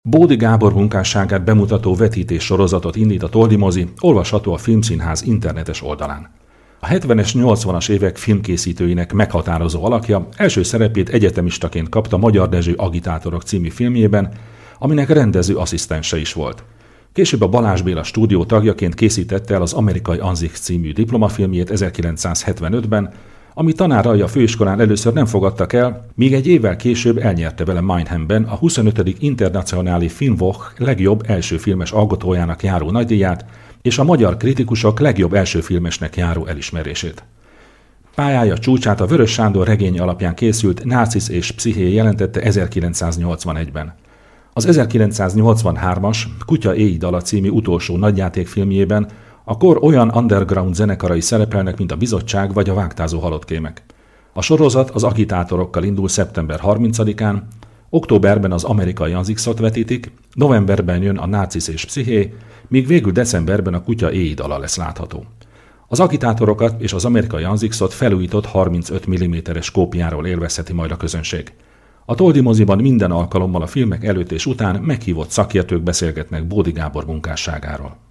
Bódi Gábor munkásságát bemutató vetítés sorozatot indít a Toldi mozi, olvasható a Filmszínház internetes oldalán. A 70-es, 80-as évek filmkészítőinek meghatározó alakja első szerepét egyetemistaként kapta Magyar Dezső Agitátorok című filmjében, aminek rendező asszisztense is volt. Később a Balázs Béla stúdió tagjaként készítette el az Amerikai Anzik című diplomafilmjét 1975-ben, ami tanárai a főiskolán először nem fogadtak el, míg egy évvel később elnyerte vele Meinheimben a 25. Internacionális Filmwoche legjobb első filmes alkotójának járó nagydíját és a magyar kritikusok legjobb első filmesnek járó elismerését. Pályája csúcsát a Vörös Sándor regénye alapján készült Narcisz és Psziché jelentette 1981-ben. Az 1983-as Kutya éjidala című utolsó nagyjátékfilmjében a kor olyan underground zenekarai szerepelnek, mint a Bizottság vagy a Vágtázó halottkémek. A sorozat az agitátorokkal indul szeptember 30-án, októberben az Amerikai Anzikszot vetítik, novemberben jön a Narcisz és Psziché, míg végül decemberben a Kutya éjidala lesz látható. Az agitátorokat és az Amerikai Anzikszot felújított 35 mm-es kópiáról élvezheti majd a közönség. A Toldi moziban minden alkalommal a filmek előtt és után meghívott szakértők beszélgetnek Bódi Gábor munkásságáról.